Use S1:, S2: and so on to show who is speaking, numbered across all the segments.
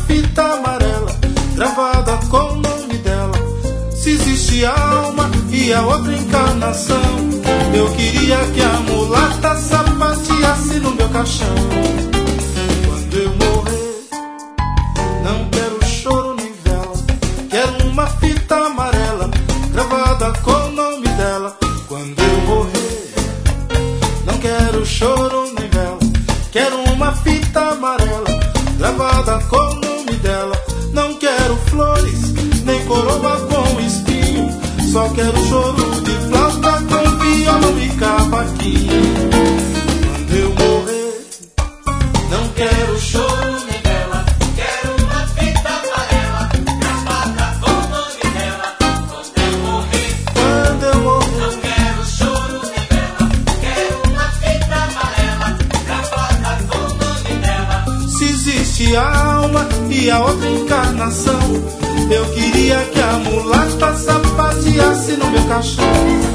S1: fita amarela gravada com o nome dela. Se existe alma e a outra encarnação, eu queria que a mulata sapateasse no meu caixão. Quando eu morrer, não quero choro nem vela, quero uma fita amarela gravada com o nome dela. Quando eu morrer, não quero choro nem vela, quero uma fita amarela gravada com o nome dela. Não quero flores, nem coroa com espinho, só quero choro de flauta com violão e cavaquinho. Quando eu morrer, não quero choro nem vela, quero uma fita amarela gravada com o nome dela. Quando eu morrer, não quero choro nem vela, quero uma fita amarela gravada com o nome dela. Se existe alma e a outra encarnação, eu queria que a mulata sapateasse no meu caixão.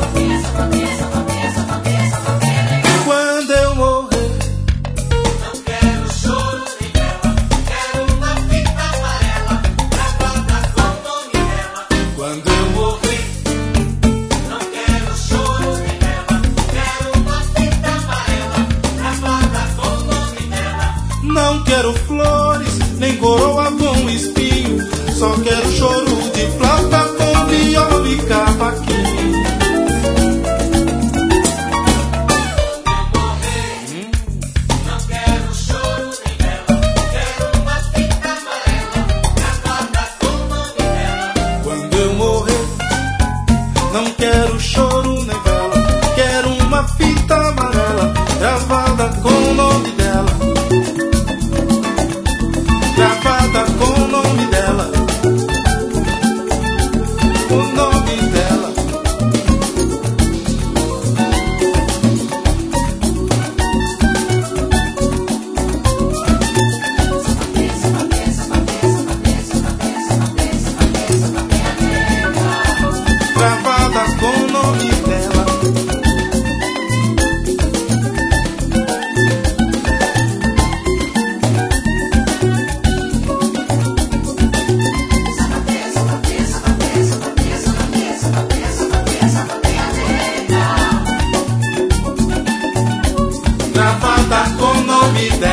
S1: Quando eu morrer, não quero choro nem vela, quero uma fita amarela gravada com o nome dela. Quando eu morrer, não quero choro nem vela, quero uma fita amarela gravada com o nome dela. Não quero flores, nem coroa com espinho, só quero choro de flauta com viola e cavaquinho. Quando eu morrer, não quero choro nem vela, quero uma fita amarela gravada com o nome dela. Gravada com o nome dela, o nome dela. Gravada com o nome dela. Gravada com o nome dela.